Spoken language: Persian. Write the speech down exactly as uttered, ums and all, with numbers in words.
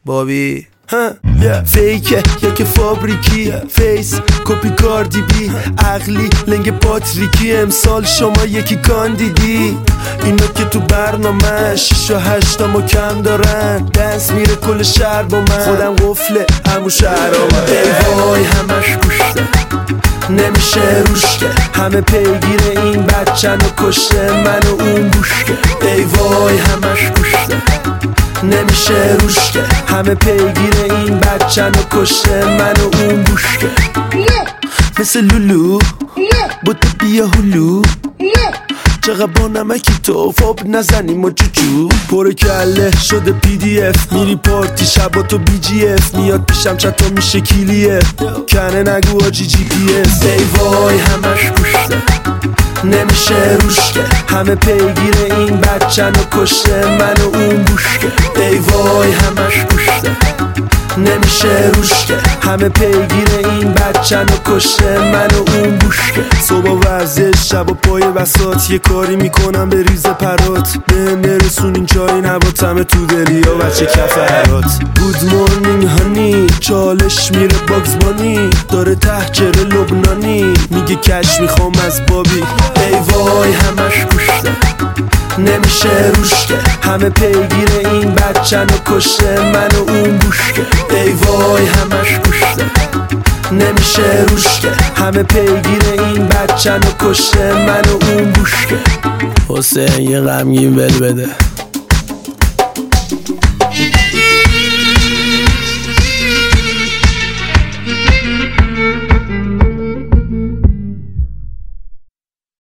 بابی فیکه یا که فابریکی فیس کپی کاردی بی عقلی لنگ پاتریکی امسال شما یکی کاندیدی اینا که تو برنامه شیش و هشتامو کم دارن دنس میره کل شهر با من خودم قفله همو شهرامه ای وای همش گوشته نمیشه روشته همه پیگیر این بچن و کشته من و اون گوشته ای وای همش گوشته نمیشه روشته همه پیگیر این بچن و کشته من و اون گوشته مثل لولو بوده بیا هلو چقدر با نمکی تو فاب نزنیم و جوجو پر کله شده پی دی اف میری پارتی شبا تو بی جی اف میاد پیشم چطور میشه کلیه کنه نگو آجی جی پی اس ای وای همش گوشته نمیشه روشته همه پیگیر این بچن و کشته من و اون گوشته ای وای همش گوشته نمیشه روشته همه پیگیر این بچن و کشته من و اون گوشته صبح ورزش شب و پای بساط یه کاری میکنم به ریز پرات به نرسون این جایی نباتمه تو دلیا بچه کفرات گود مورنینگ هانی چالش میره باگز بانی داره تحجر لبنانی میگه کش میخوام از بابی ای وای همش گوشته نمیشه روشته همه پیگیر این بچن و کشته من و اون گوشته ای وای همش گوشته نمیشه روشته همه پیگیر این بچن و کشته من و اون گوشته حسین یه غمگین بل بده